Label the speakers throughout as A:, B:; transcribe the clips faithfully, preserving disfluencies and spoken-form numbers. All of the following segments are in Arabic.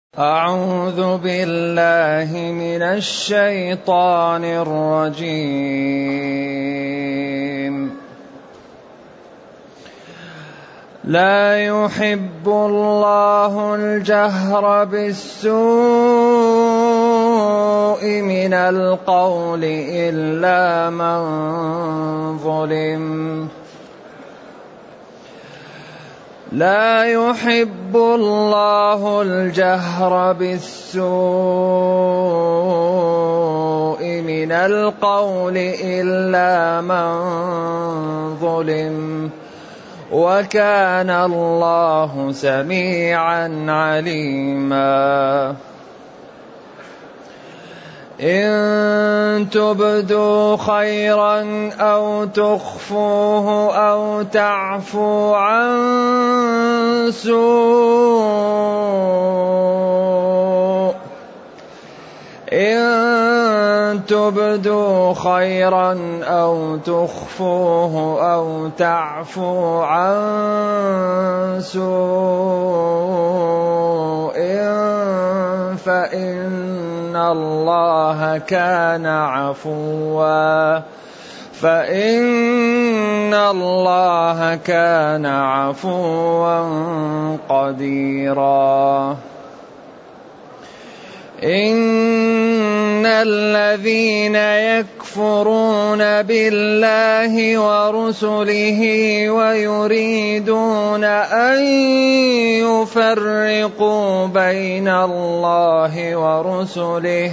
A: أعوذ بالله من الشيطان الرجيم. لا يحب الله الجهر بالسوء من القول إلا من ظلم. لا يحب الله الجهر بالسوء من القول إلا من ظلم، وكان الله سميعا عليما. إن تبدوا خيرا أو تخفوه أو تعفو عن سوء إن تبدوا خيرا أو تخفوه أو تعفو عن سوء فإن الله كان عفوا فإن الله كان عفوا قديرا. إن الذين يكفرون بالله ورسله ويريدون أن يفرقوا بين الله ورسله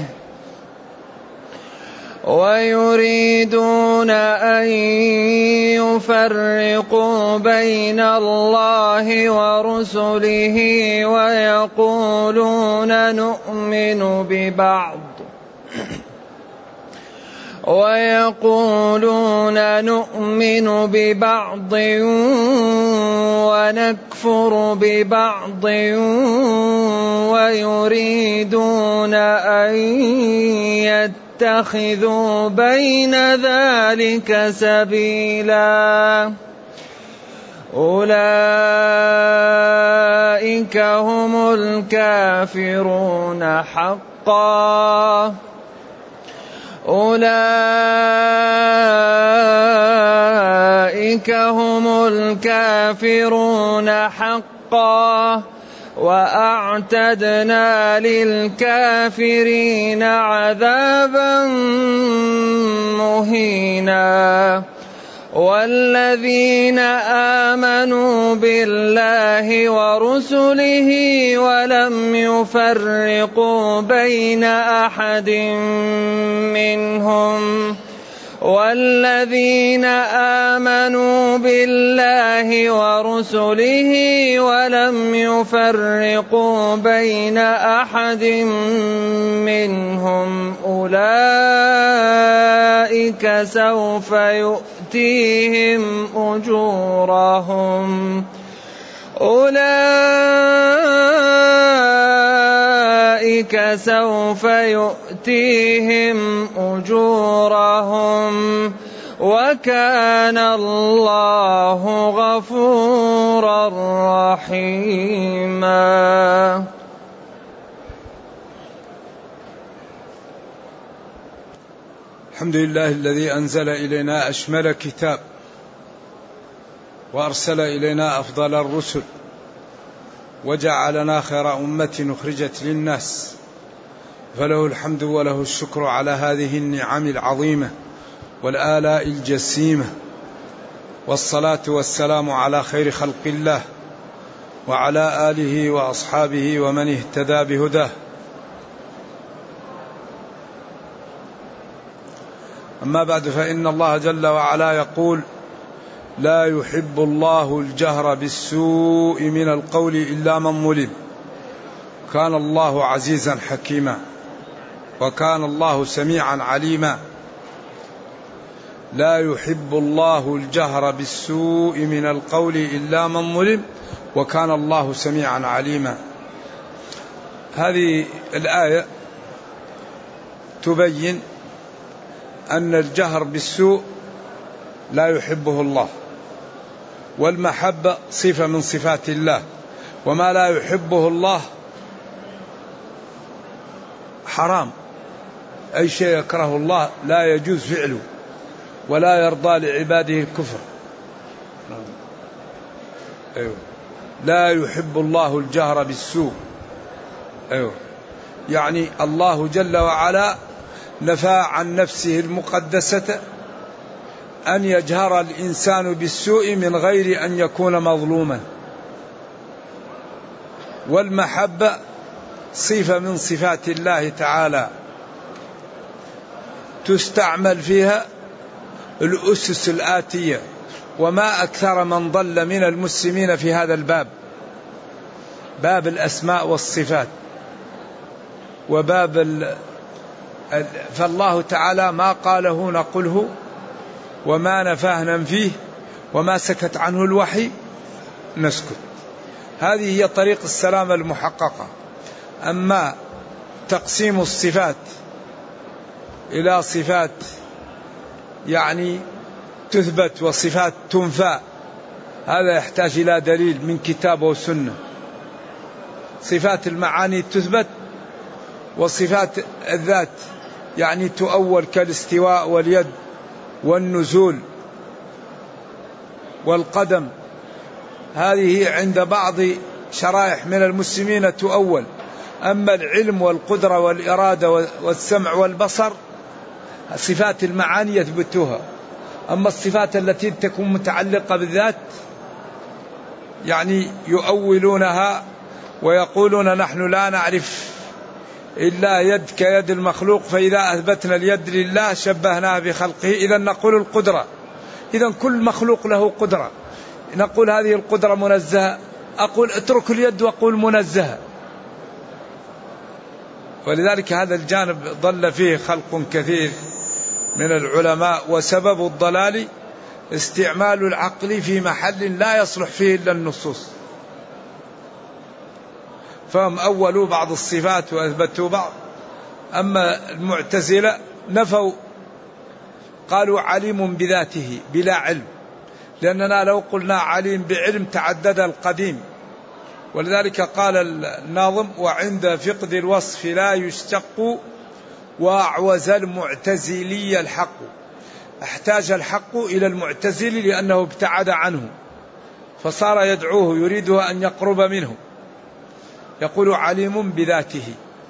A: ويريدون أن يفرقوا بين الله ورسله ويقولون نؤمن ببعض ويقولون نؤمن ببعض ونكفر ببعض ويريدون أن يتخذوا بين ذلك سبيلا. أولئك هم الكافرون حقا أولئك هم الكافرون حقا وأعتدنا للكافرين عذابا مهينا. والذين آمنوا بالله ورسله ولم يفرقوا بين أحد منهم والذين آمنوا بالله ورسله ولم يفرقوا بين أحد منهم أولئك سوف يؤتيهم أجورهم أولئك سوف يؤتيهم أجورهم وكان الله غفورا رحيما.
B: الحمد لله الذي أنزل إلينا أشمل كتاب وأرسل إلينا أفضل الرسل وجعلنا خير أمة أخرجت للناس، فله الحمد وله الشكر على هذه النعم العظيمة والآلاء الجسيمة، والصلاة والسلام على خير خلق الله وعلى آله وأصحابه ومن اهتدى بهداه. أما بعد، فإن الله جل وعلا يقول: لا يحب الله الجهر بالسوء من القول إلا من ظلم، كان الله عزيزا حكيما وكان الله سميعا عليما. لا يحب الله الجهر بالسوء من القول إلا من ظلم وكان الله سميعا عليما. هذه الآية تبين أن الجهر بالسوء لا يحبه الله، والمحبة صفة من صفات الله، وما لا يحبه الله حرام. أي شيء يكره الله لا يجوز فعله، ولا يرضى لعباده الكفر. أيوه. لا يحب الله الجهر بالسوء. أيوه. يعني الله جل وعلا نفى عن نفسه المقدسة أن يجهر الإنسان بالسوء من غير أن يكون مظلوما. والمحبة صفة من صفات الله تعالى تستعمل فيها الأسس الآتية، وما أكثر من ضل من المسلمين في هذا الباب، باب الأسماء والصفات وباب ال... فالله تعالى ما قاله نقله، وما نفاه ننفيه، وما سكت عنه الوحي نسكت. هذه هي طريق السلامة المحققة. أما تقسيم الصفات إلى صفات يعني تثبت وصفات تنفى، هذا يحتاج إلى دليل من كتاب وسنة. صفات المعاني تثبت، وصفات الذات يعني تؤول كالاستواء واليد والنزول والقدم، هذه عند بعض شرائح من المسلمين تؤول. أما العلم والقدرة والإرادة والسمع والبصر صفات المعاني يثبتوها. أما الصفات التي تكون متعلقة بالذات يعني يؤولونها ويقولون نحن لا نعرف إلا يد كيد المخلوق، فإذا أثبتنا اليد لله شبهناها بخلقه، إذا نقول القدرة، إذا كل مخلوق له قدرة، نقول هذه القدرة منزهة، أقول اترك اليد وأقول منزهة. ولذلك هذا الجانب ضل فيه خلق كثير من العلماء، وسبب الضلال استعمال العقل في محل لا يصلح فيه إلا النصوص. فهم أولوا بعض الصفات وأثبتوا بعض. أما المعتزلة نفوا، قالوا عليم بذاته بلا علم، لأننا لو قلنا عليم بعلم تعدد القديم. ولذلك قال الناظم وعند فقد الوصف لا يشتق وأعوز المعتزلي الحق. احتاج الحق إلى المعتزل لأنه ابتعد عنه، فصار يدعوه يريده أن يقرب منه، يقول عليم بذاته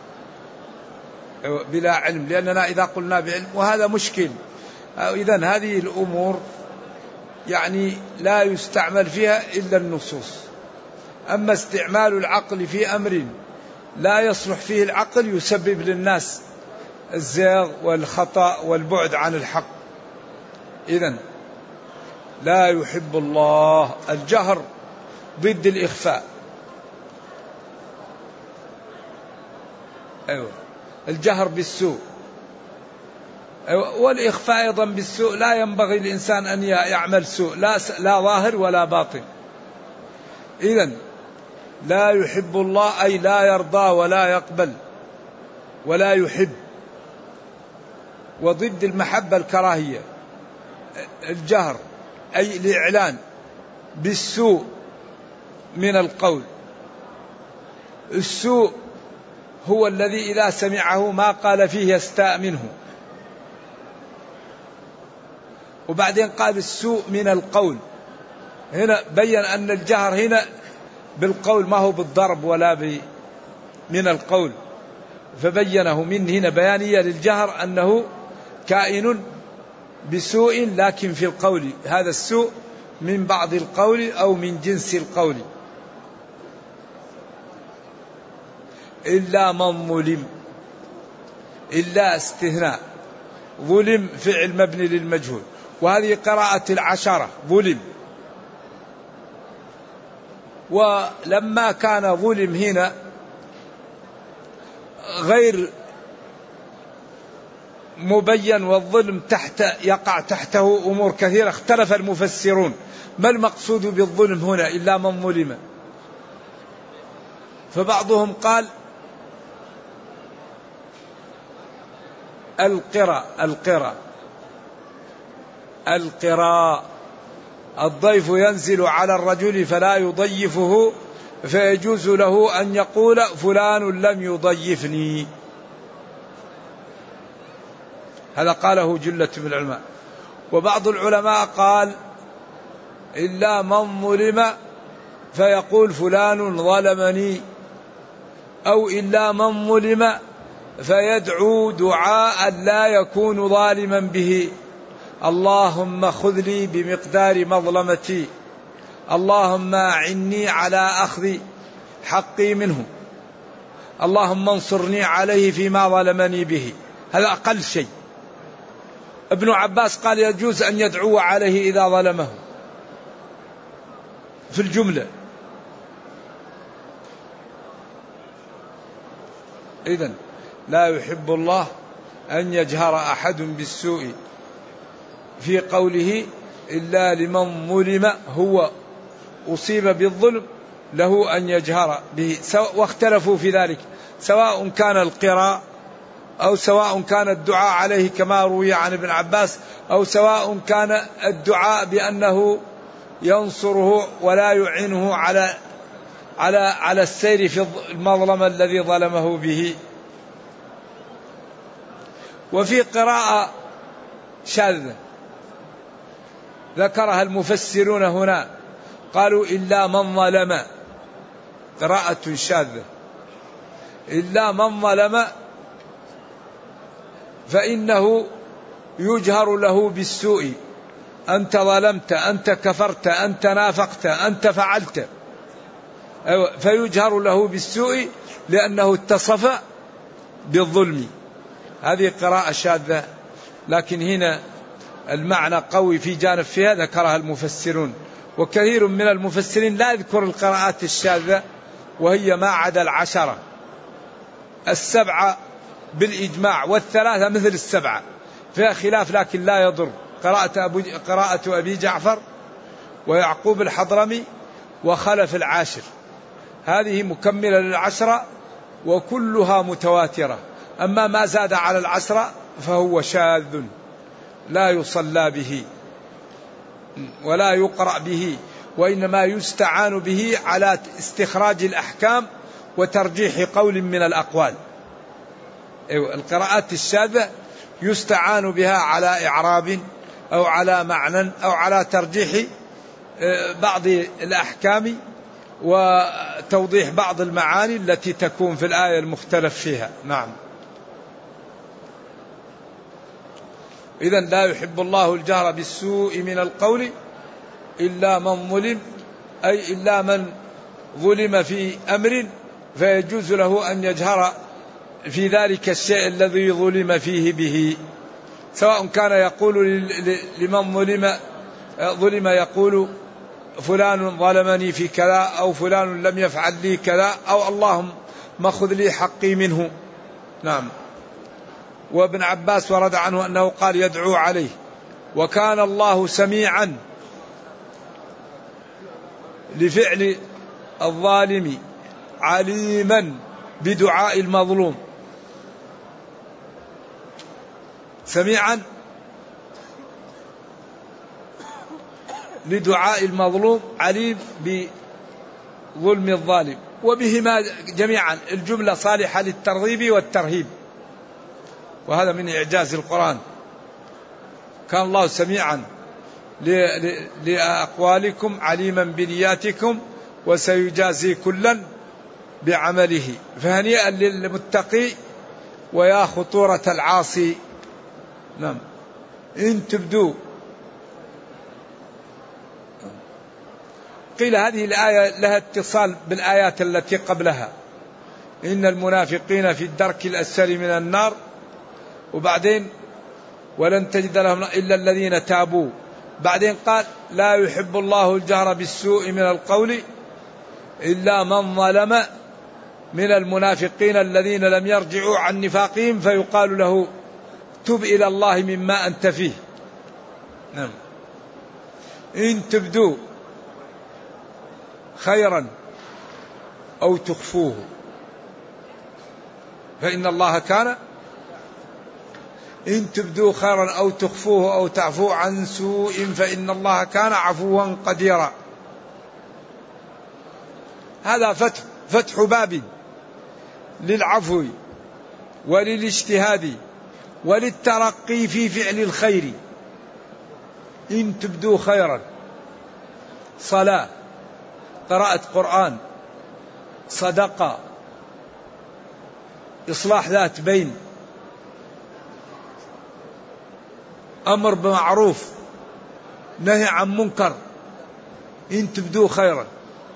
B: بلا علم، لأننا إذا قلنا بعلم وهذا مشكل. إذن هذه الأمور يعني لا يستعمل فيها إلا النصوص. أما استعمال العقل في أمر لا يصلح فيه العقل يسبب للناس الزيغ والخطأ والبعد عن الحق. إذن لا يحب الله الجهر ضد الإخفاء. أيوة. الجهر بالسوء، أيوة. والإخفاء أيضا بالسوء. لا ينبغي الإنسان أن يعمل سوء، لا, لا ظاهر ولا باطن. إذن لا يحب الله أي لا يرضى ولا يقبل ولا يحب. وضد المحبة الكراهية. الجهر أي الإعلان بالسوء من القول. السوء هو الذي إذا سمعه ما قال فيه يستاء منه. وبعدين قال السوء من القول، هنا بين أن الجهر هنا بالقول ما هو بالضرب ولا ب من القول، فبينه من هنا بيانية للجهر أنه كائن بسوء لكن في القول، هذا السوء من بعض القول أو من جنس القول. إلا من ظلم، إلا استثناء، ظلم فعل مبني للمجهول، وهذه قراءة العشرة ظلم. ولما كان ظلم هنا غير مبين، والظلم تحت يقع تحته أمور كثيرة، اختلف المفسرون ما المقصود بالظلم هنا إلا من ظلم. فبعضهم قال القرى القرى القراء، الضيف ينزل على الرجل فلا يضيفه فيجوز له أن يقول فلان لم يضيفني. هذا قاله جلة من العلماء. وبعض العلماء قال إلا من ظلم فيقول فلان ظلمني، أو إلا من ظلم فيدعو دعاء لا يكون ظالما به: اللهم خذ لي بمقدار مظلمتي، اللهم أعني على أخذ حقي منه، اللهم انصرني عليه فيما ظلمني به. هذا أقل شيء. ابن عباس قال يجوز أن يدعو عليه إذا ظلمه في الجملة. إذن لا يحب الله أن يجهر أحد بالسوء في قوله إلا لمن ظلم، هو أصيب بالظلم له أن يجهر به. واختلفوا في ذلك سواء كان القراء أو سواء كان الدعاء عليه كما روي عن ابن عباس، أو سواء كان الدعاء بأنه ينصره ولا يعينه على على على السير في المظلمة الذي ظلمه به. وفي قراءة شاذة ذكرها المفسرون هنا، قالوا إلا من ظلم، قراءة شاذة، إلا من ظلم فإنه يجهر له بالسوء: أنت ظلمت، أنت كفرت، أنت نافقت، أنت فعلت، فيجهر له بالسوء لأنه اتصف بالظلم. هذه قراءة شاذة، لكن هنا المعنى قوي في جانب فيها ذكرها المفسرون. وكثير من المفسرين لا يذكر القراءات الشاذة، وهي ما عدا العشرة، السبعة بالإجماع، والثلاثة مثل السبعة فيها خلاف لكن لا يضر. قراءة, أبو قراءة أبي جعفر ويعقوب الحضرمي وخلف العاشر، هذه مكملة للعشرة وكلها متواترة. أما ما زاد على العشرة فهو شاذ لا يصلى به ولا يقرأ به، وإنما يستعان به على استخراج الأحكام وترجيح قول من الأقوال. القراءات الشاذة يستعان بها على إعراب أو على معنى أو على ترجيح بعض الأحكام وتوضيح بعض المعاني التي تكون في الآية المختلف فيها. نعم. إذن لا يحب الله الجهر بالسوء من القول إلا من ظلم، أي إلا من ظلم في أمر فيجوز له أن يجهر في ذلك الشيء الذي ظلم فيه به، سواء كان يقول لمن ظلم ظلم يقول فلان ظلمني في كذا، أو فلان لم يفعل لي كذا، أو اللهم خذ لي حقي منه. نعم. وابن عباس ورد عنه أنه قال يدعو عليه. وكان الله سميعا لفعل الظالم عليما بدعاء المظلوم. سميعا لدعاء المظلوم، عليم بظلم الظالم، وبهما جميعا الجملة صالحة للترغيب والترهيب، وهذا من إعجاز القرآن. كان الله سميعا لأقوالكم عليما بنياتكم وسيجازي كلا بعمله. فهنيئا للمتقي ويا خطورة العاصي. نعم. إن تبدوا، قيل هذه الآية لها اتصال بالآيات التي قبلها: إن المنافقين في الدرك الأسفل من النار، وبعدين ولن تجد لهم إلا الذين تابوا، بعدين قال لا يحب الله الجهر بالسوء من القول إلا من ظلم من المنافقين الذين لم يرجعوا عن نفاقهم فيقال له تب إلى الله مما أنت فيه. نعم. إن تبدوا خيرا أو تخفوه فإن الله كان، إن تبدوا خيرا أو تخفوه أو تعفو عن سوء فإن الله كان عفوا قديرا. هذا فتح فتح باب للعفو وللاجتهاد وللترقي في فعل الخير. إن تبدوا خيرا، صلاة، قراءة قرآن، صدقة، إصلاح ذات بين، أمر بمعروف، نهي عن منكر، إن تبدوا خيرا.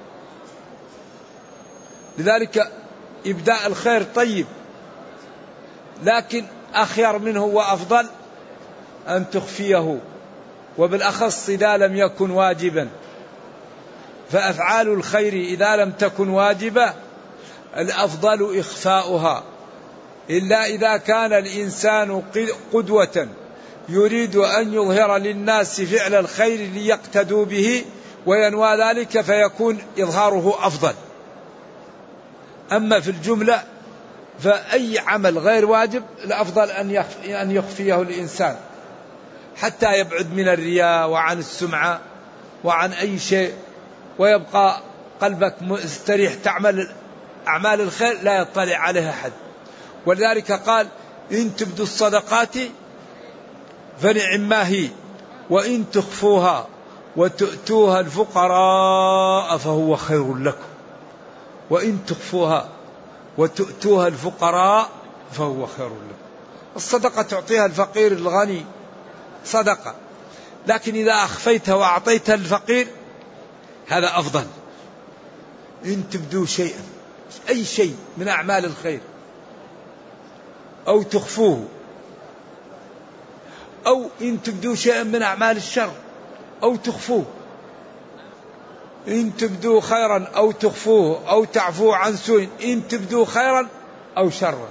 B: لذلك إبداء الخير طيب، لكن أخير منه وأفضل أن تخفيه، وبالأخص إذا لم يكن واجبا. فأفعال الخير إذا لم تكن واجبة الأفضل إخفاؤها، إلا إذا كان الإنسان قدوة يريد أن يظهر للناس فعل الخير ليقتدوا به وينوى ذلك، فيكون إظهاره أفضل. أما في الجملة فأي عمل غير واجب الأفضل أن يخفيه الإنسان حتى يبعد من الرياء وعن السمعة وعن أي شيء، ويبقى قلبك مستريح تعمل أعمال الخير لا يطلع عليها أحد. ولذلك قال إن تبدوا الصدقات فنعم ما هي، وإن تخفوها وتؤتوها الفقراء فهو خير لكم. وإن تخفوها وتؤتوها الفقراء فهو خير لكم. الصدقة تعطيها الفقير الغني صدقة، لكن إذا أخفيتها وأعطيتها الفقير هذا أفضل. إن تبدوا شيئا، أي شيء من أعمال الخير، أو تخفوه، أو إن تبدوا شيئا من أعمال الشر أو تخفوه. إن تبدوا خيرا أو تخفوه أو تعفو عن سوء، إن تبدوا خيرا أو شرا،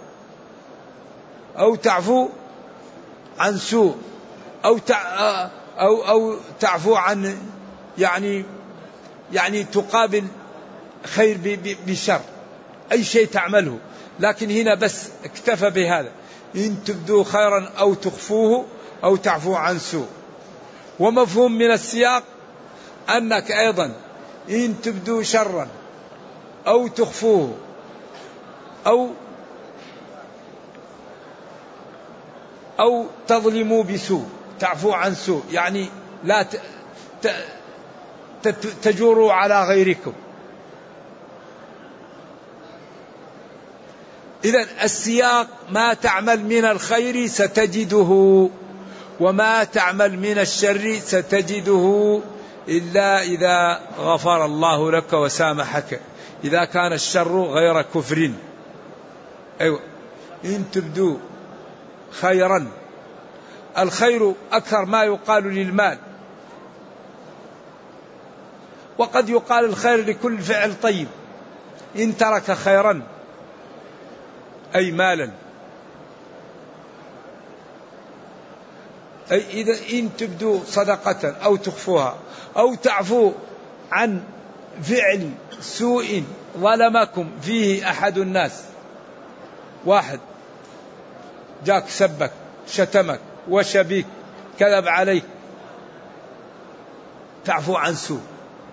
B: أو تعفو عن سوء، أو أو أو تعفو عن يعني يعني تقابل خير بشر، أي شيء تعمله. لكن هنا بس اكتفى بهذا، إن تبدوا خيرا أو تخفوه أو تعفو عن سوء. ومفهوم من السياق أنك أيضا إن تبدوا شرا أو تخفوه أو أو تظلموا بسوء، تعفو عن سوء، يعني لا تجوروا على غيركم. إذن السياق ما تعمل من الخير ستجده، وما تعمل من الشر ستجده، إلا إذا غفر الله لك وسامحك، إذا كان الشر غير كفر. أيوة. إن تبدوا خيرا، الخير أكثر ما يقال للمال، وقد يقال الخير لكل فعل طيب. إن ترك خيرا أي مالا، أي إذا إن تبدوا صدقة أو تخفوها أو تعفو عن فعل سوء ظلمكم فيه أحد الناس، واحد جاك سبك شتمك وشبيك كذب عليك، تعفو عن سوء.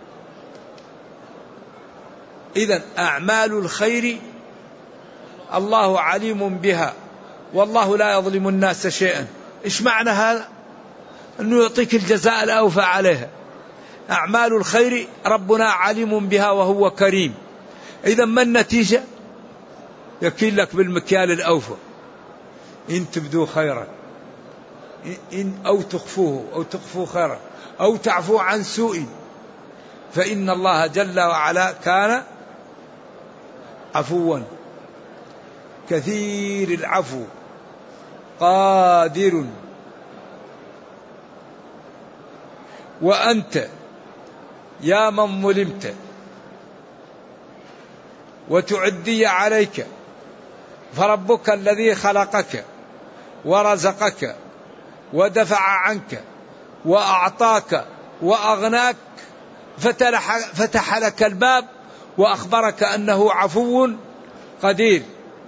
B: إذن أعمال الخير الله عليم بها، والله لا يظلم الناس شيئا. إيش معنى هذا؟ أنه يعطيك الجزاء الأوفى عليها. أعمال الخير ربنا عليم بها وهو كريم. إذا ما النتيجة؟ يكيل لك بالمكيال الأوفى. إن تبدوا خيرا إن أو تخفوه أو تخفوا خيرا أو تعفو عن سوء، فإن الله جل وعلا كان عفوا كثير العفو قادر. وأنت يا من ظلمت وتعدي عليك، فربك الذي خلقك ورزقك ودفع عنك وأعطاك وأغناك فتح لك الباب وأخبرك أنه عفو قدير،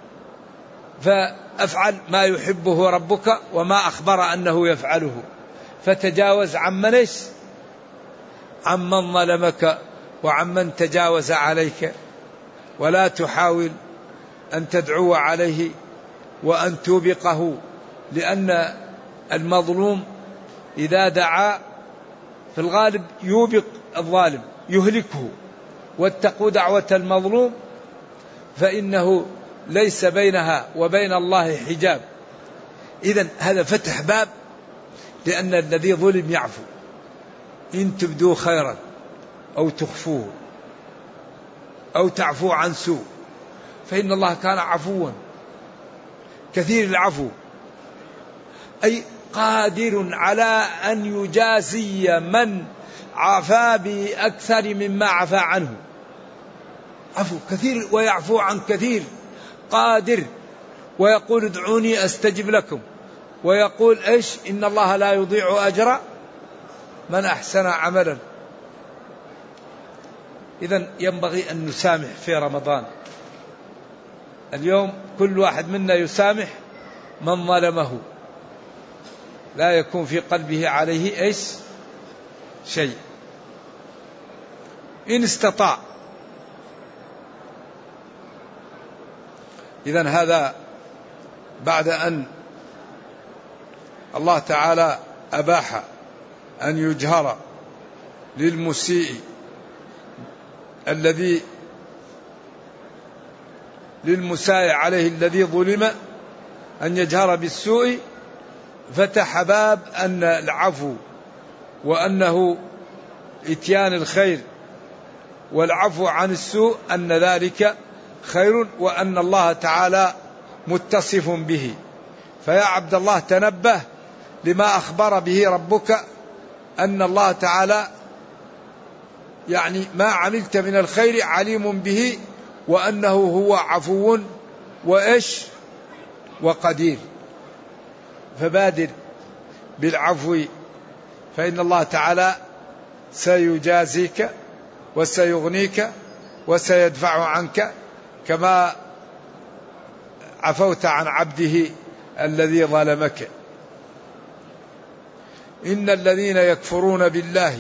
B: فأفعل ما يحبه ربك وما أخبر أنه يفعله. فتجاوز عمن إيش؟ عمن ظلمك وعمن تجاوز عليك، ولا تحاول أن تدعو عليه وأن توبقه لأن المظلوم إذا دعا في الغالب يوبق الظالم يهلكه، واتقوا دعوة المظلوم فإنه ليس بينها وبين الله حجاب. إذن هذا فتح باب، لأن الذي ظلم يعفو إن تبدوا خيرا أو تخفوه أو تعفو عن سوء، فإن الله كان عفوا كثير العفو، أي قادر على أن يجازي من عفا بأكثر مما عفا عنه. عفو كثير ويعفو عن كثير، قادر. ويقول ادعوني أستجب لكم، ويقول إيش؟ إن الله لا يضيع أجر من أحسن عملا. إذن ينبغي أن نسامح في رمضان. اليوم كل واحد منا يسامح من ظلمه، لا يكون في قلبه عليه إيش؟ شيء إن استطاع. إذن هذا بعد أن الله تعالى أباح أن يجهر للمسيء الذي للمساء عليه الذي ظلم أن يجهر بالسوء، فتح باب أن العفو وأنه إتيان الخير والعفو عن السوء أن ذلك خير، وأن الله تعالى متصف به. فيا عبد الله تنبه لما أخبر به ربك أن الله تعالى يعني ما عملت من الخير عليم به، وأنه هو عفو وإيش وقدير. فبادر بالعفو، فإن الله تعالى سيجازيك وسيغنيك وسيدفع عنك كما عفوت عن عبده الذي ظلمك. إن الذين يكفرون بالله،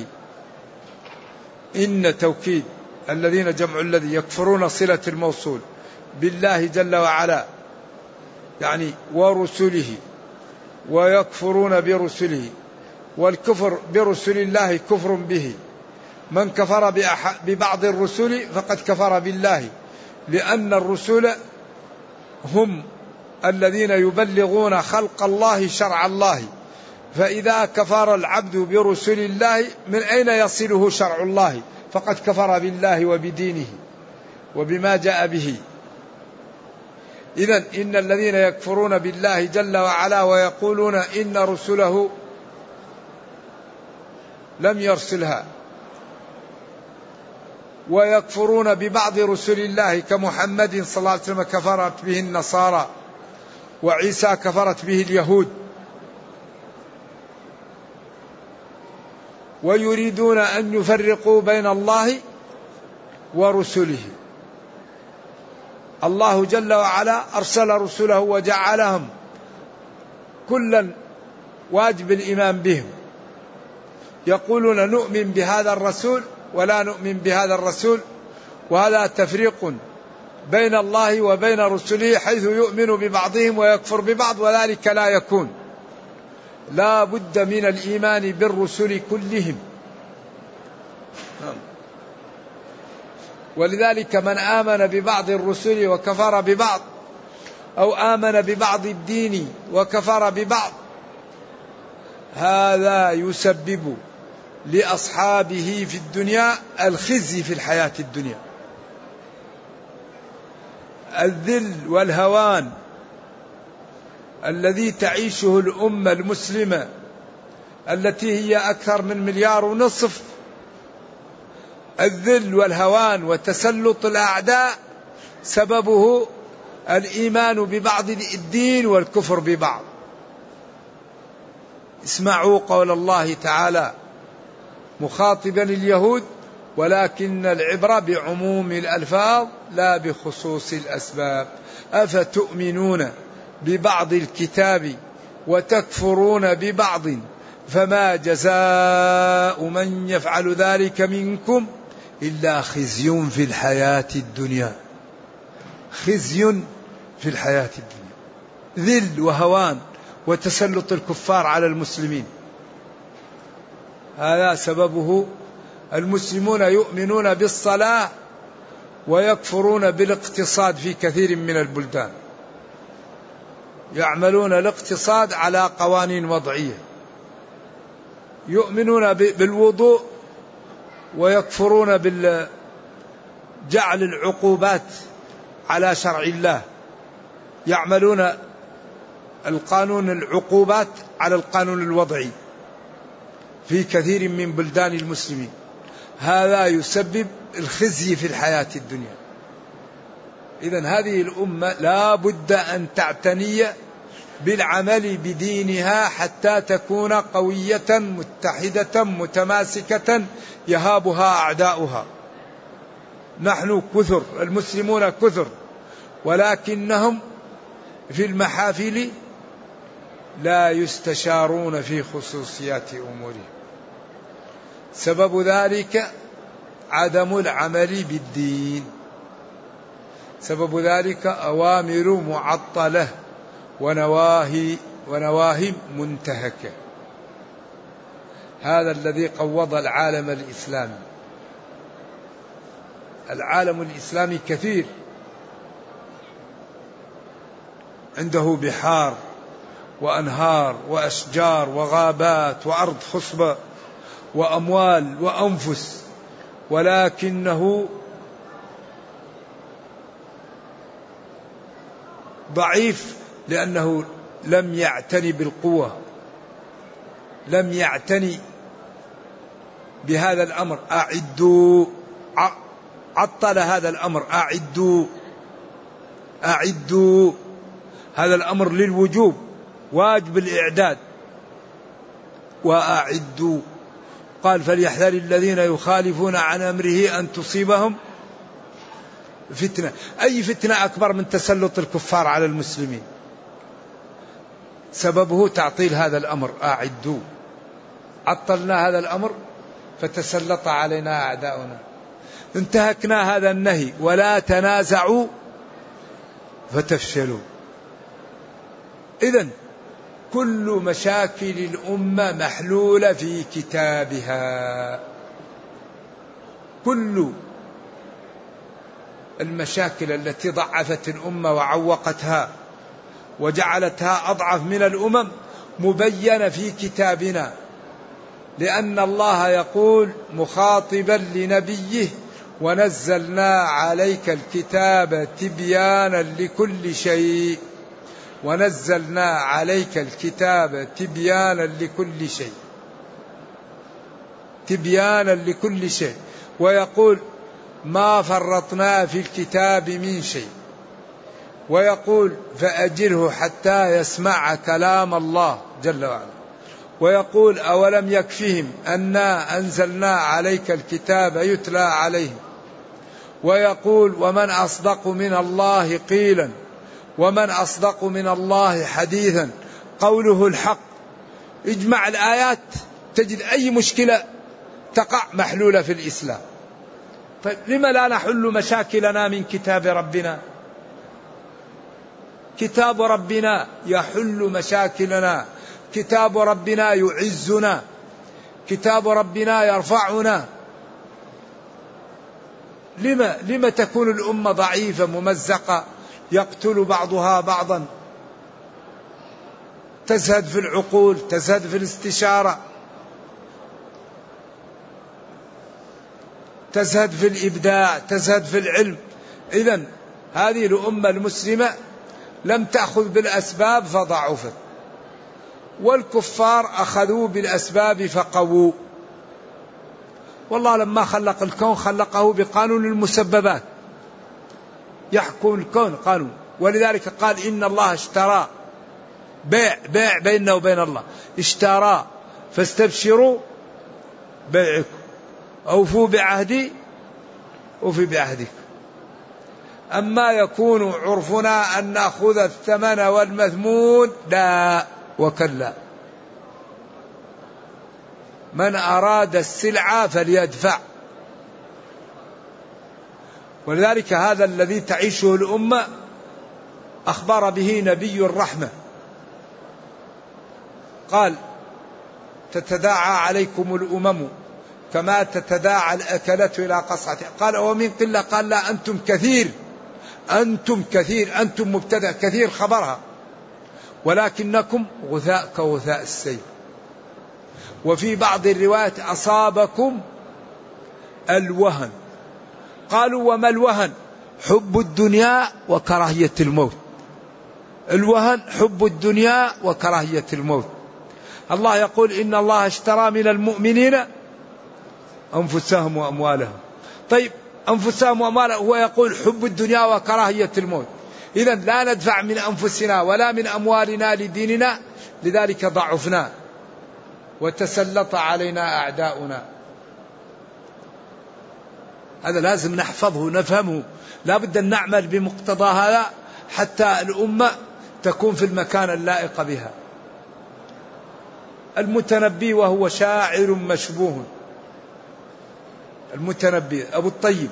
B: إن توكيد الذين جمع الذي، يكفرون صلة الموصول بالله جل وعلا يعني ورسله، ويكفرون برسله، والكفر برسل الله كفر به. من كفر ببعض الرسل فقد كفر بالله، لأن الرسل هم الذين يبلغون خلق الله شرع الله، فإذا كفر العبد برسل الله من أين يصله شرع الله؟ فقد كفر بالله وبدينه وبما جاء به. إذن إن الذين يكفرون بالله جل وعلا ويقولون إن رسله لم يرسلها، ويكفرون ببعض رسل الله كمحمد صلى الله عليه وسلم كفرت به النصارى، وعيسى كفرت به اليهود، ويريدون أن يفرقوا بين الله ورسله. الله جل وعلا أرسل رسله وجعلهم كلا واجب الإيمان بهم، يقولون نؤمن بهذا الرسول ولا نؤمن بهذا الرسول، وهذا تفريق بين الله وبين رسله، حيث يؤمن ببعضهم ويكفر ببعض، وذلك لا يكون. لا بد من الإيمان بالرسل كلهم. ولذلك من آمن ببعض الرسل وكفر ببعض، أو آمن ببعض الدين وكفر ببعض، هذا يسبب لأصحابه في الدنيا الخزي في الحياة الدنيا، الذل والهوان الذي تعيشه الأمة المسلمة التي هي أكثر من مليار ونصف. الذل والهوان وتسلط الأعداء سببه الإيمان ببعض الدين والكفر ببعض. اسمعوا قول الله تعالى مخاطبا اليهود: ولكن العبرة بعموم الألفاظ لا بخصوص الأسباب، أفتؤمنون ببعض الكتاب وتكفرون ببعض، فما جزاء من يفعل ذلك منكم إلا خزي في الحياة الدنيا. خزي في الحياة الدنيا، ذل وهوان وتسلط الكفار على المسلمين. هذا سببه المسلمون يؤمنون بالصلاة ويكفرون بالاقتصاد في كثير من البلدان، يعملون الاقتصاد على قوانين وضعية، يؤمنون بالوضوء ويكفرون بالجعل العقوبات على شرع الله، يعملون القانون العقوبات على القانون الوضعي في كثير من بلدان المسلمين. هذا يسبب الخزي في الحياة الدنيا. إذن هذه الأمة لا بد أن تعتني بالعمل بدينها حتى تكون قوية متحدة متماسكة يهابها أعداؤها. نحن كثر، المسلمون كثر، ولكنهم في المحافل لا يستشارون في خصوصيات أمورهم. سبب ذلك عدم العمل بالدين، سبب ذلك أوامر معطلة ونواهي ونواهي منتهكة. هذا الذي قوض العالم الإسلامي. العالم الإسلامي كثير، عنده بحار وأنهار وأشجار وغابات وأرض خصبة وأموال وأنفس، ولكنه ضعيف لأنه لم يعتني بالقوة، لم يعتني بهذا الأمر. أعدوا، عطل هذا الأمر. أعدوا أعدوا هذا الأمر للوجوب، واجب الإعداد. وأعدوا قال فليحذر الذين يخالفون عن أمره أن تصيبهم فتنة. أي فتنة أكبر من تسلط الكفار على المسلمين؟ سببه تعطيل هذا الأمر. أعدوا، عطلنا هذا الأمر فتسلط علينا أعداؤنا. انتهكنا هذا النهي ولا تنازعوا فتفشلوا. إذن كل مشاكل الأمة محلولة في كتابها. كل المشاكل التي ضعفت الأمة وعوقتها وجعلتها أضعف من الأمم مبينة في كتابنا، لأن الله يقول مخاطبا لنبيه ونزلنا عليك الكتاب تبيانا لكل شيء. ونزلنا عليك الكتاب تبيانا لكل شيء، تبيانا لكل شيء. ويقول ما فرطنا في الكتاب من شيء. ويقول فأجره حتى يسمع كلام الله جل وعلا. ويقول أولم يكفهم أنا أنزلنا عليك الكتاب يتلى عليهم. ويقول ومن أصدق من الله قيلا ومن أصدق من الله حديثا قوله الحق. اجمع الآيات تجد أي مشكلة تقع محلولة في الإسلام. طيب لما لا نحل مشاكلنا من كتاب ربنا؟ كتاب ربنا يحل مشاكلنا، كتاب ربنا يعزنا، كتاب ربنا يرفعنا. لما لما تكون الأمة ضعيفة ممزقة يقتل بعضها بعضا، تزهد في العقول، تزهد في الاستشارة، تزهد في الإبداع، تزهد في العلم. إذن هذه الأمة المسلمة لم تأخذ بالأسباب فضعفت، والكفار أخذوا بالأسباب فقووا. والله لما خلق الكون خلقه بقانون المسببات، يحكم الكون قانون. ولذلك قال إن الله اشترى، بيع بيع بيننا وبين الله، اشترى فاستبشروا بيعكم أوفوا بعهدي أوفي بعهدكم. أما يكون عرفنا أن نأخذ الثمن والمثمون لا وكلا، من أراد السلعة فليدفع. ولذلك هذا الذي تعيشه الأمة أخبر به نبي الرحمة قال تتداعى عليكم الأمم كما تتداعى الأكلة إلى قصعة. قال ومن قلة؟ قال لا أنتم كثير، أنتم كثير، أنتم مبتدأ، كثير خبرها، ولكنكم غثاء كغثاء السيل. وفي بعض الروايات أصابكم الوهن. قالوا وما الوهن؟ حب الدنيا وكراهية الموت. الوهن حب الدنيا وكراهية الموت. الله يقول إن الله اشترى من المؤمنين أنفسهم وأموالهم. طيب أنفسهم وأموالهم، هو يقول حب الدنيا وكراهية الموت. إذن لا ندفع من أنفسنا ولا من أموالنا لديننا، لذلك ضعفنا وتسلط علينا أعداؤنا. هذا لازم نحفظه نفهمه، لا بد أن نعمل بمقتضى هذا حتى الأمة تكون في المكان اللائق بها. المتنبي وهو شاعر مشبوه، المتنبي أبو الطيب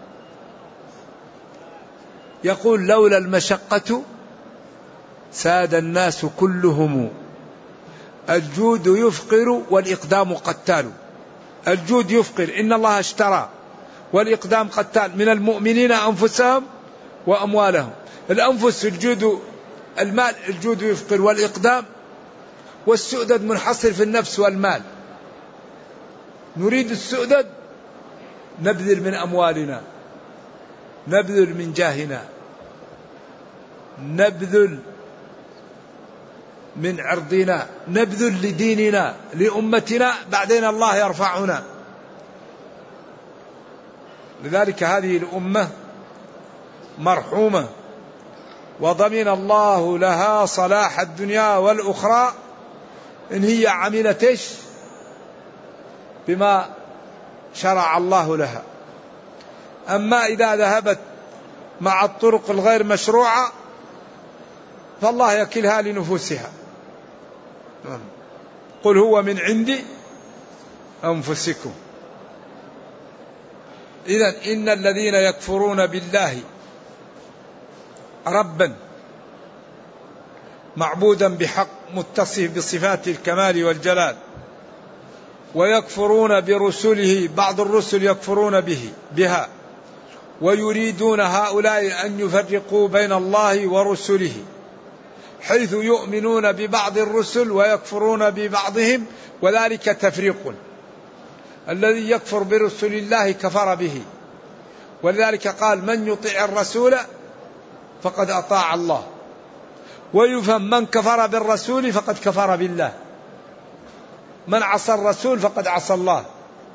B: يقول لولا المشقة ساد الناس كلهم، الجود يفقر والإقدام قتال. الجود يفقر، إن الله اشترى، والإقدام قتال من المؤمنين أنفسهم وأموالهم. الأنفس الجود المال، الجود يفقر والإقدام، والسؤدد منحصر في النفس والمال. نريد السؤدد نبذل من أموالنا، نبذل من جاهنا، نبذل من عرضنا، نبذل لديننا لأمتنا، بعدين الله يرفعنا. لذلك هذه الأمة مرحومة، وضمن الله لها صلاح الدنيا والأخرى إن هي عملت إيش بما شرع الله لها. أما إذا ذهبت مع الطرق الغير مشروعة فالله يكلها لنفوسها. قل هو من عند أنفسكم. إذن إن الذين يكفرون بالله ربا معبودا بحق متصف بصفات الكمال والجلال، ويكفرون برسله، بعض الرسل يكفرون به بها، ويريدون هؤلاء أن يفرقوا بين الله ورسله، حيث يؤمنون ببعض الرسل ويكفرون ببعضهم، وذلك تفريق. الذي يكفر برسل الله كفر به، ولذلك قال من يطيع الرسول فقد أطاع الله. ويفهم من كفر بالرسول فقد كفر بالله، من عصى الرسول فقد عصى الله.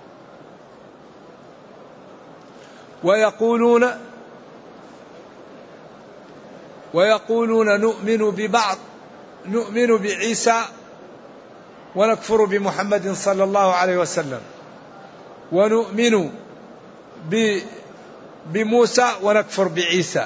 B: ويقولون ويقولون نؤمن ببعض، نؤمن بعيسى ونكفر بمحمد صلى الله عليه وسلم، ونؤمن بموسى ونكفر بعيسى.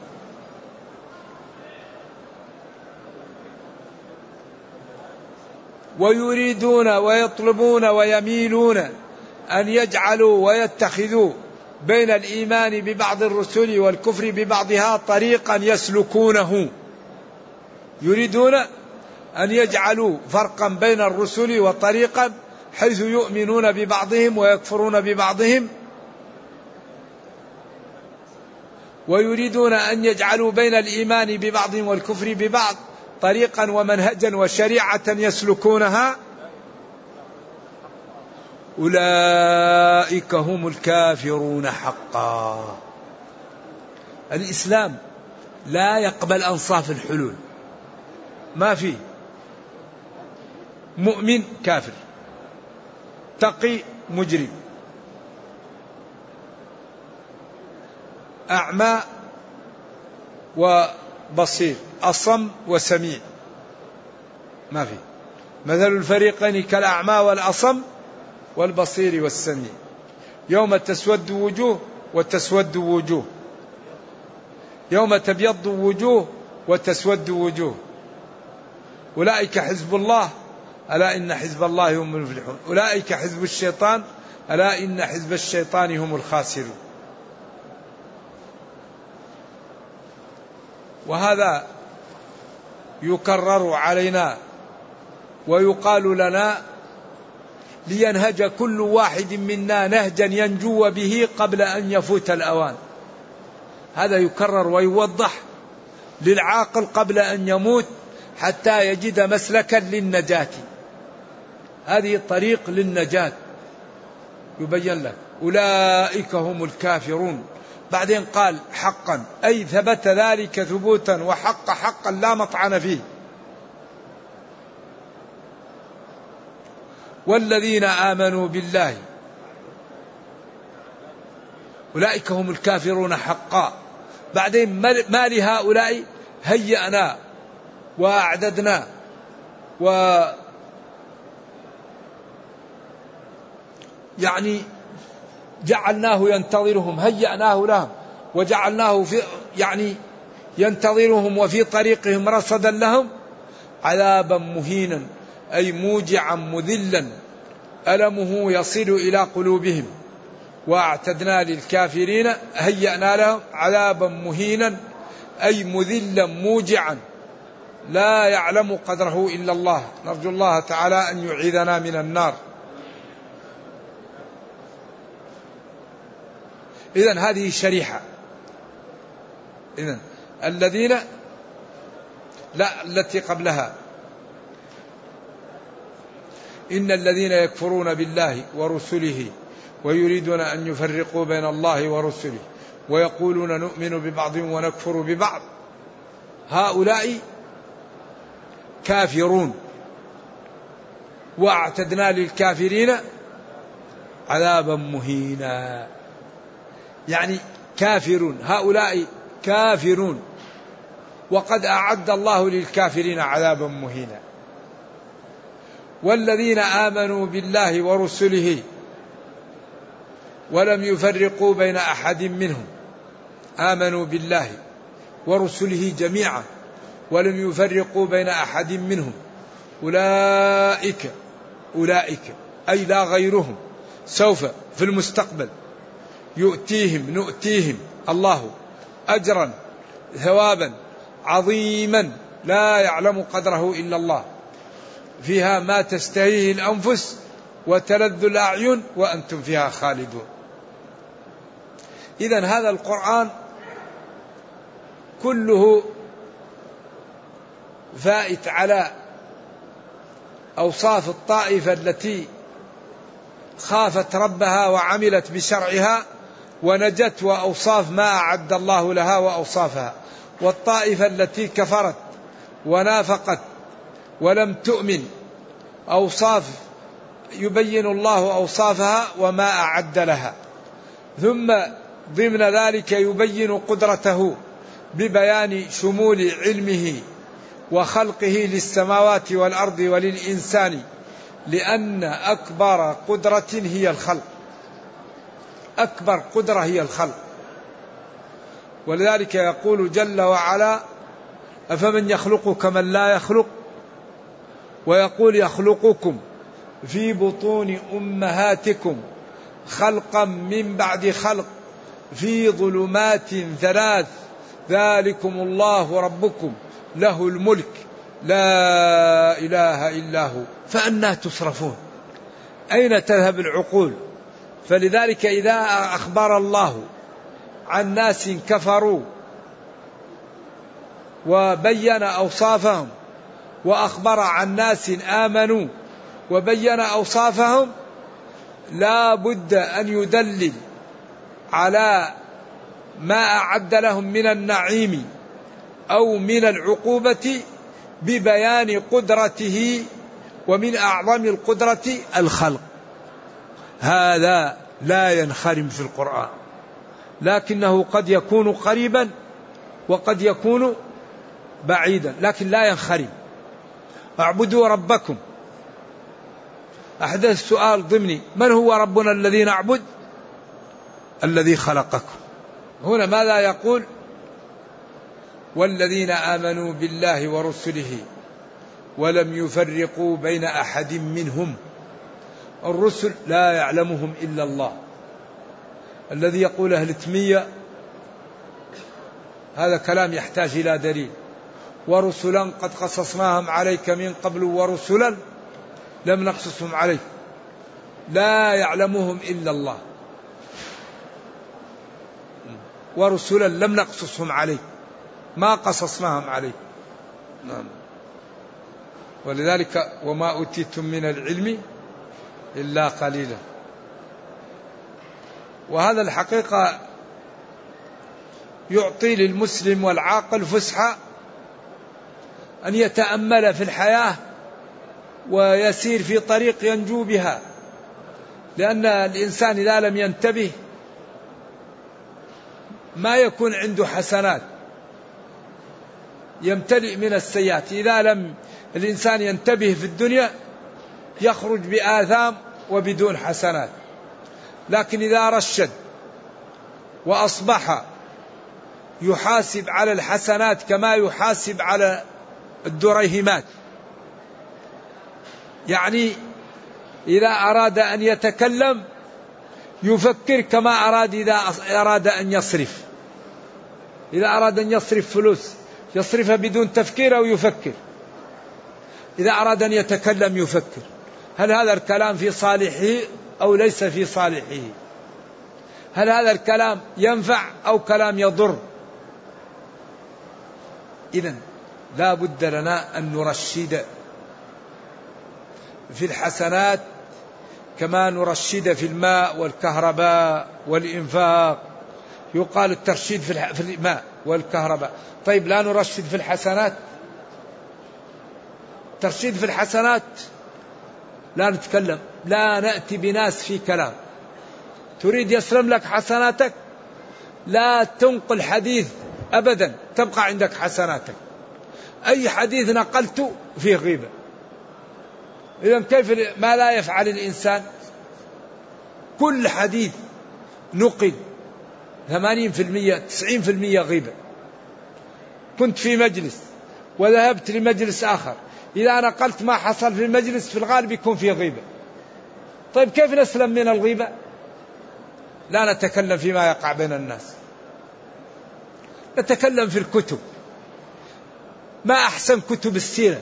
B: ويريدون ويطلبون ويميلون أن يجعلوا ويتخذوا بين الإيمان ببعض الرسل والكفر ببعضها طريقا يسلكونه. يريدون أن يجعلوا فرقا بين الرسل وطريقا حيث يؤمنون ببعضهم ويكفرون ببعضهم، ويريدون أن يجعلوا بين الإيمان ببعض والكفر ببعض طريقا ومنهجا وشريعة يسلكونها، أولئك هم الكافرون حقا. الإسلام لا يقبل أنصاف الحلول، ما في مؤمن كافر، تقي مجرم، أعمى وبصير، أصم وسميع، ما في. مثل الفريقين كالأعمى والأصم والبصير والسميع، يوم تسود وجوه وتسود وجوه، يوم تبيض وجوه وتسود وجوه. أولئك حزب الله ألا إن حزب الله هم المفلحون، أولئك حزب الشيطان ألا إن حزب الشيطان هم الخاسرون. وهذا يكرر علينا ويقال لنا لينهج كل واحد منا نهجا ينجو به قبل أن يفوت الأوان. هذا يكرر ويوضح للعاقل قبل أن يموت حتى يجد مسلكا للنجاة. هذه الطريق للنجاة يبين لك. أولئك هم الكافرون. بعدين قال حقا، أي ثبت ذلك ثبوتا وحق حقا لا مطعن فيه. والذين آمنوا بالله أولئك هم الكافرون حقا. بعدين ما لهؤلاء هيأنا وأعددنا و يعني جعلناه ينتظرهم، هيأناه لهم وجعلناه في يعني ينتظرهم وفي طريقهم رصدا لهم عذابا مهينا، أي موجعا مذلا ألمه يصل إلى قلوبهم. واعتدنا للكافرين هيأنا لهم عذابا مهينا، أي مذلا موجعا لا يعلم قدره إلا الله. نرجو الله تعالى أن يعيذنا من النار. إذن هذه شريحة. إذن الذين لا التي قبلها إن الذين يكفرون بالله ورسله ويريدون أن يفرقوا بين الله ورسله ويقولون نؤمن ببعض ونكفر ببعض، هؤلاء كافرون. واعتدنا للكافرين عذابا مهينا، يعني كافرون، هؤلاء كافرون وقد أعد الله للكافرين عذابا مهينا. والذين آمنوا بالله ورسله ولم يفرقوا بين أحد منهم، آمنوا بالله ورسله جميعا ولم يفرقوا بين أحد منهم، أولئك أولئك أي لا غيرهم سوف في المستقبل يؤتيهم نؤتيهم الله أجرا ثوابا عظيما لا يعلم قدره إلا الله، فيها ما تستهيه الأنفس وتلذ الأعين وأنتم فيها خالدون. إذن هذا القرآن كله فائت على أوصاف الطائفة التي خافت ربها وعملت بشرعها ونجت، وأوصاف ما أعد الله لها وأوصافها. والطائفة التي كفرت ونافقت ولم تؤمن أوصاف يبين الله أوصافها وما أعد لها. ثم ضمن ذلك يبين قدرته ببيان شمول علمه وخلقه للسماوات والأرض وللإنسان، لأن أكبر قدرة هي الخلق، أكبر قدرة هي الخلق. ولذلك يقول جل وعلا أفمن يخلق كمن لا يخلق، ويقول يخلقكم في بطون أمهاتكم خلقا من بعد خلق في ظلمات ثلاث ذلكم الله ربكم له الملك لا إله إلا هو فأنى تصرفون. أين تذهب العقول؟ فلذلك إذا أخبر الله عن ناس كفروا وبين أوصافهم، وأخبر عن ناس آمنوا وبين أوصافهم، لا بد أن يدلل على ما أعد لهم من النعيم أو من العقوبة ببيان قدرته، ومن أعظم القدرة الخلق. هذا لا ينخرم في القرآن، لكنه قد يكون قريبا وقد يكون بعيدا، لكن لا ينخرم. اعبدوا ربكم. أحدث سؤال ضمني: من هو ربنا الذي نعبد؟ الذي خلقكم. هنا ماذا يقول؟ والذين آمنوا بالله ورسله ولم يفرقوا بين أحد منهم. الرسل لا يعلمهم إلا الله. الذي يقول أهل التمية هذا كلام يحتاج إلى دليل. ورسلا قد قصصناهم عليك من قبل ورسلا لم نقصصهم عليك لا يعلمهم إلا الله، ورسلا لم نقصصهم عليك ما قصصناهم عليك. نعم. ولذلك وما أوتيتم من العلم إلا قليلا. وهذا الحقيقة يعطي للمسلم والعاقل فسحة أن يتأمل في الحياة ويسير في طريق ينجو بها، لأن الإنسان إذا لم ينتبه ما يكون عنده حسنات، يمتلئ من السيئات. إذا لم الإنسان ينتبه في الدنيا يخرج بآثام وبدون حسنات. لكن إذا رشد وأصبح يحاسب على الحسنات كما يحاسب على الدريهمات، يعني إذا أراد أن يتكلم يفكر كما أراد إذا أراد أن يصرف. إذا أراد أن يصرف فلوس يصرفها بدون تفكير أو يفكر، إذا أراد أن يتكلم يفكر هل هذا الكلام في صالحه أو ليس في صالحه، هل هذا الكلام ينفع أو كلام يضر. إذن لا بد لنا أن نرشد في الحسنات كما نرشد في الماء والكهرباء والإنفاق. يقال الترشيد في الماء والكهرباء، طيب لا نرشد في الحسنات؟ ترشيد في الحسنات لا نتكلم، لا نأتي بناس في كلام. تريد يسلم لك حسناتك لا تنقل حديث أبدا، تبقى عندك حسناتك. أي حديث نقلته فيه غيبة. إذن كيف ما لا يفعل الإنسان؟ كل حديث نقل ثمانين في المئة تسعين في المئة غيبة. كنت في مجلس وذهبت لمجلس آخر، إذا نقلت ما حصل في المجلس في الغالب يكون فيه غيبة. طيب كيف نسلم من الغيبة؟ لا نتكلم فيما يقع بين الناس، نتكلم في الكتب. ما أحسن كتب السيرة،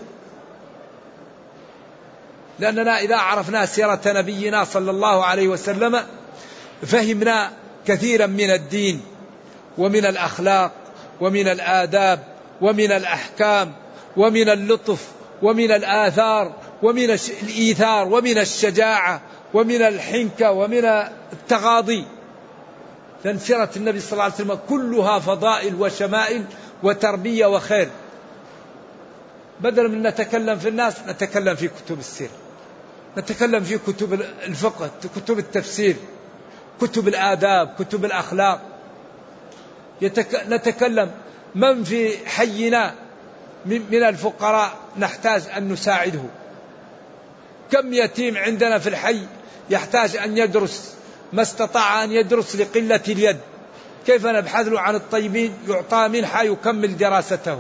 B: لأننا إذا عرفنا سيرة نبينا صلى الله عليه وسلم فهمنا كثيرا من الدين ومن الأخلاق ومن الآداب ومن الأحكام ومن اللطف ومن الآثار ومن الإيثار ومن الشجاعة ومن الحنكة ومن التغاضي. لأن سيرة النبي صلى الله عليه وسلم كلها فضائل وشمائل وتربية وخير. بدل من نتكلم في الناس نتكلم في كتب السيرة، نتكلم في كتب الفقه، كتب التفسير، كتب الآداب، كتب الأخلاق. يتك... نتكلم من في حينا من الفقراء نحتاج أن نساعده. كم يتيم عندنا في الحي يحتاج أن يدرس، ما استطاع أن يدرس لقلة اليد، كيف نبحث له عن الطيبين يعطى منحة يكمل دراسته.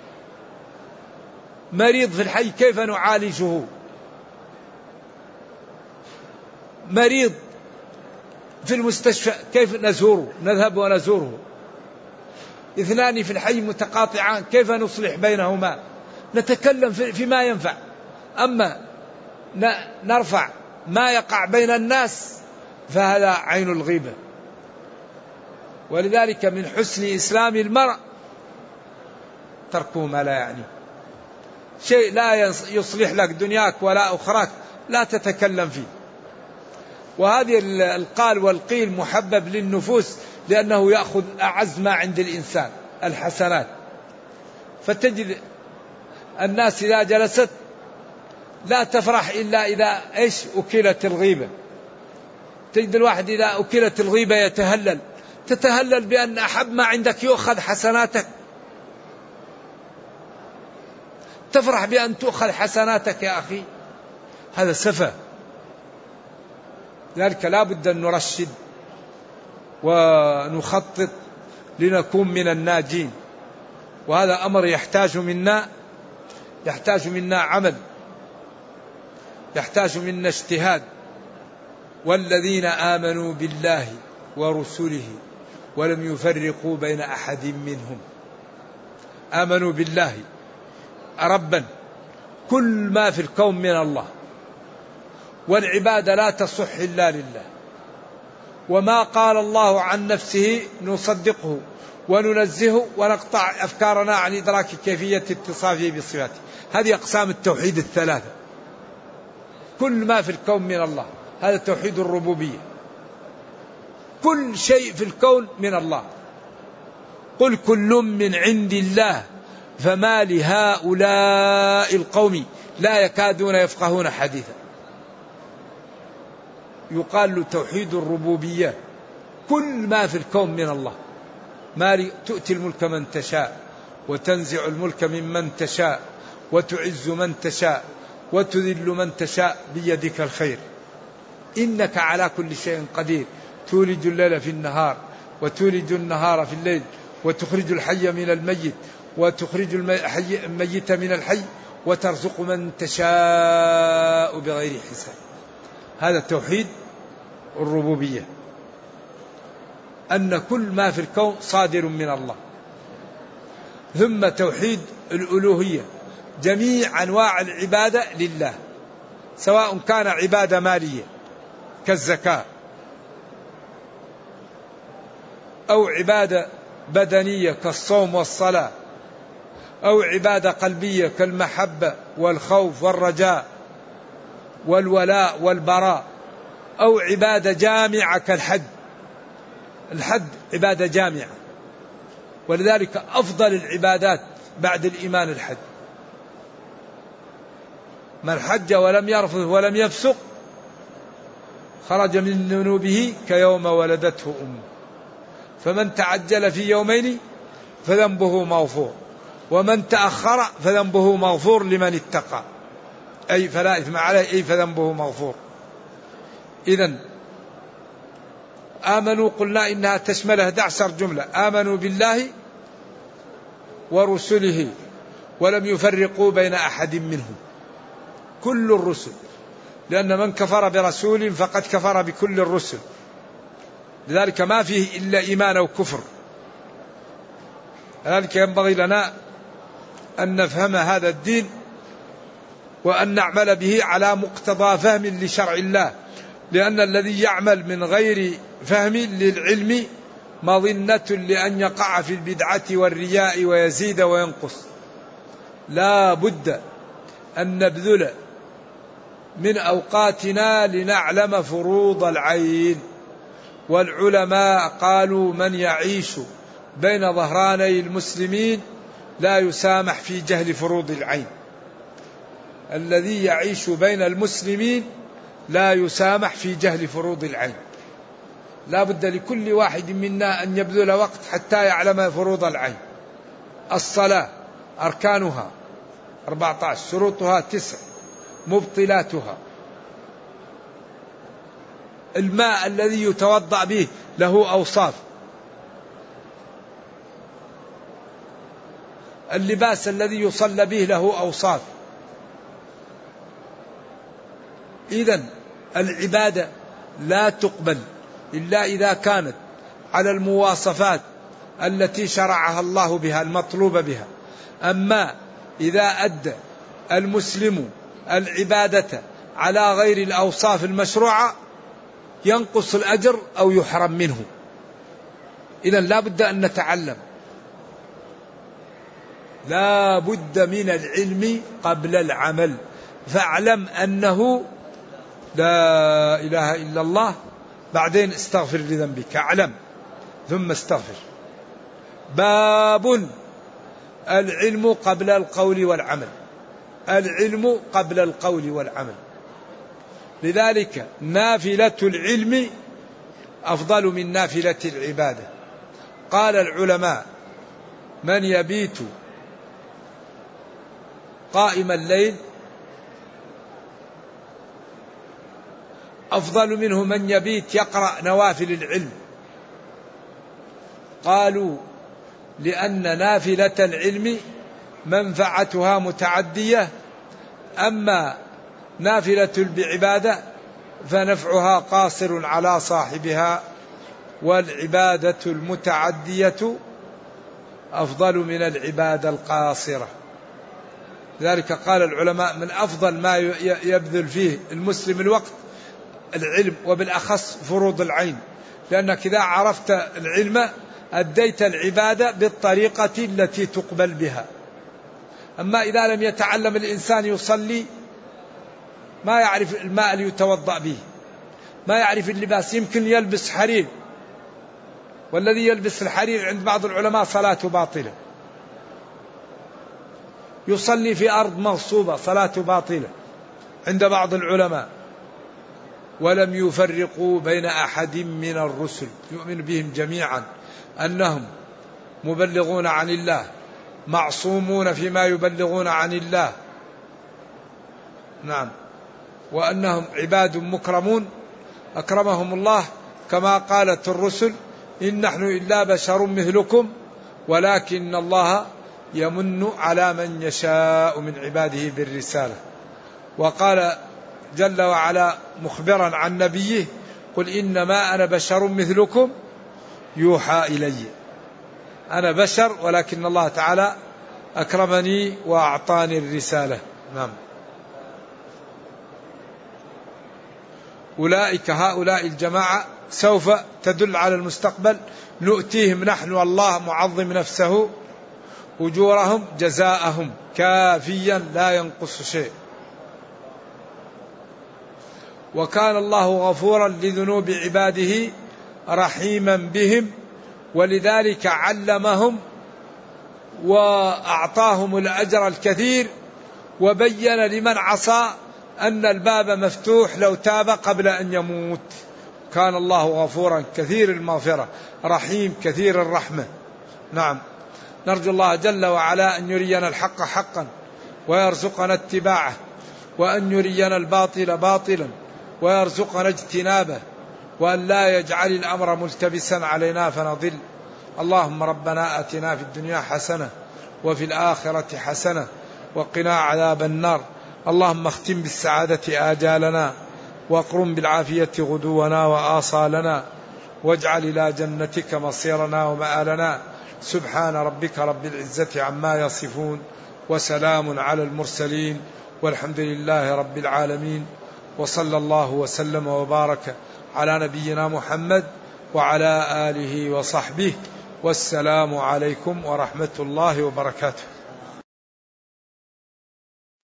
B: مريض في الحي كيف نعالجه، مريض في المستشفى كيف نزوره، نذهب ونزوره. اثنان في الحي متقاطعان كيف نصلح بينهما. نتكلم فيما ينفع، أما نرفع ما يقع بين الناس فهذا عين الغيبة. ولذلك من حسن إسلام المرء تركه ما لا يعني، شيء لا يصلح لك دنياك ولا أخراك لا تتكلم فيه. وهذه القال والقيل محبب للنفوس، لأنه يأخذ أعز ما عند الإنسان الحسنات. فتجد الناس إذا جلست لا تفرح إلا إذا إيش أكلت الغيبة. تجد الواحد إذا أكلت الغيبة يتهلل، تتهلل بأن أحب ما عندك يؤخذ حسناتك، تفرح بأن تؤخذ حسناتك يا أخي، هذا سفه. لذلك لا بد أن نرشد ونخطط لنكون من الناجين. وهذا أمر يحتاج منا يحتاج منا عمل، يحتاج منا اجتهاد. والذين آمنوا بالله ورسله ولم يفرقوا بين أحد منهم. آمنوا بالله ربا، كل ما في الكون من الله، والعبادة لا تصح إلا لله، وما قال الله عن نفسه نصدقه وننزهه ونقطع أفكارنا عن إدراك كيفية اتصافه بصفاته. هذه أقسام التوحيد الثلاثة. كل ما في الكون من الله، هذا توحيد الربوبية. كل شيء في الكون من الله. قل كل من عند الله فما لهؤلاء القوم لا يكادون يفقهون حديثا. يقال له توحيد الربوبية. كل ما في الكون من الله. ما تؤتي الملك من تشاء وتنزع الملك ممن تشاء وتعز من تشاء وتذل من تشاء بيدك الخير إنك على كل شيء قدير. تولج الليل في النهار وتولج النهار في الليل وتخرج الحي من الميت وتخرج الميت من الحي وترزق من تشاء بغير حساب. هذا توحيد الربوبية، أن كل ما في الكون صادر من الله. ثم توحيد الألوهية، جميع أنواع العبادة لله، سواء كان عبادة مالية كالزكاة أو عبادة بدنية كالصوم والصلاة أو عبادة قلبية كالمحبة والخوف والرجاء والولاء والبراء أو عبادة جامعة كالحج. الحج عبادة جامعة، ولذلك أفضل العبادات بعد الإيمان الحج. من حج ولم يرفث ولم يفسق خرج من ذنوبه كيوم ولدته أمه. فمن تعجل في يومين فذنبه مغفور، ومن تأخر فذنبه مغفور لمن اتقى، أي فلا إثم عليه، أي فذنبه مغفور. إذن آمنوا قلنا إنها تشمل إحدى عشرة جملة. آمنوا بالله ورسله ولم يفرقوا بين أحد منهم، كل الرسل، لأن من كفر برسول فقد كفر بكل الرسل، لذلك ما فيه إلا إيمان أو كفر. لذلك ينبغي لنا أن نفهم هذا الدين وأن نعمل به على مقتضى فهم لشرع الله، لأن الذي يعمل من غير فهم للعلم مظنة لأن يقع في البدعة والرياء ويزيد وينقص. لا بد أن نبذل من أوقاتنا لنعلم فروض العين. والعلماء قالوا من يعيش بين ظهراني المسلمين لا يسامح في جهل فروض العين. الذي يعيش بين المسلمين لا يسامح في جهل فروض العين. لا بد لكل واحد منا أن يبذل وقت حتى يعلم فروض العين. الصلاة أركانها أربعة عشر، شروطها تسع، مبطلاتها. الماء الذي يتوضأ به له أوصاف. اللباس الذي يصلى به له أوصاف. إذن العبادة لا تقبل إلا إذا كانت على المواصفات التي شرعها الله بها المطلوب بها. أما إذا أدى المسلم العبادة على غير الأوصاف المشروعة ينقص الأجر أو يحرم منه. إذن لا بد أن نتعلم، لا بد من العلم قبل العمل. فاعلم أنه لا إله إلا الله، بعدين استغفر لذنبك، اعلم ثم استغفر. باب العلم قبل القول والعمل. العلم قبل القول والعمل. لذلك نافلة العلم أفضل من نافلة العبادة. قال العلماء من يبيت قائم الليل أفضل منه من يبيت يقرأ نوافل العلم. قالوا لأن نافلة العلم منفعتها متعدية، أما نافلة العبادة فنفعها قاصر على صاحبها، والعبادة المتعدية أفضل من العبادة القاصرة. لذلك قال العلماء من أفضل ما يبذل فيه المسلم الوقت العلم، وبالأخص فروض العين، لأنك إذا عرفت العلم أديت العبادة بالطريقة التي تقبل بها. أما إذا لم يتعلم الإنسان يصلي ما يعرف الماء اللي يتوضأ به، ما يعرف اللباس، يمكن يلبس حرير، والذي يلبس الحرير عند بعض العلماء صلاته باطلة، يصلي في أرض مغصوبة صلاته باطلة عند بعض العلماء. ولم يفرقوا بين أحد من الرسل، يؤمن بهم جميعا أنهم مبلغون عن الله، معصومون فيما يبلغون عن الله، نعم، وأنهم عباد مكرمون أكرمهم الله، كما قالت الرسل إن نحن إلا بشر مثلكم ولكن الله يمن على من يشاء من عباده بالرسالة. وقال جل وعلا مخبرا عن نبيه قل إنما أنا بشر مثلكم يوحى إلي، أنا بشر ولكن الله تعالى أكرمني وأعطاني الرسالة. نعم. أولئك هؤلاء الجماعة سوف تدل على المستقبل نؤتيهم نحن الله معظم نفسه أجورهم جزاءهم كافيا لا ينقص شيء. وكان الله غفورا لذنوب عباده رحيما بهم، ولذلك علمهم وأعطاهم الأجر الكثير، وبين لمن عصى أن الباب مفتوح لو تاب قبل أن يموت. كان الله غفورا كثير المغفرة رحيم كثير الرحمة. نعم. نرجو الله جل وعلا أن يرينا الحق حقا ويرزقنا اتباعه، وأن يرينا الباطل باطلا ويرزقنا اجتنابه، وأن لا يجعل الأمر ملتبسا علينا فنضل. اللهم ربنا آتنا في الدنيا حسنة وفي الآخرة حسنة وقنا عذاب النار. اللهم اختم بالسعادة آجالنا، واقرم بالعافية غدونا وآصالنا، واجعل إلى جنتك مصيرنا ومآلنا. سبحان ربك رب العزة عما يصفون، وسلام على المرسلين، والحمد لله رب العالمين. وصلى الله وسلم وبارك على نبينا محمد وعلى آله وصحبه، والسلام عليكم ورحمة الله وبركاته.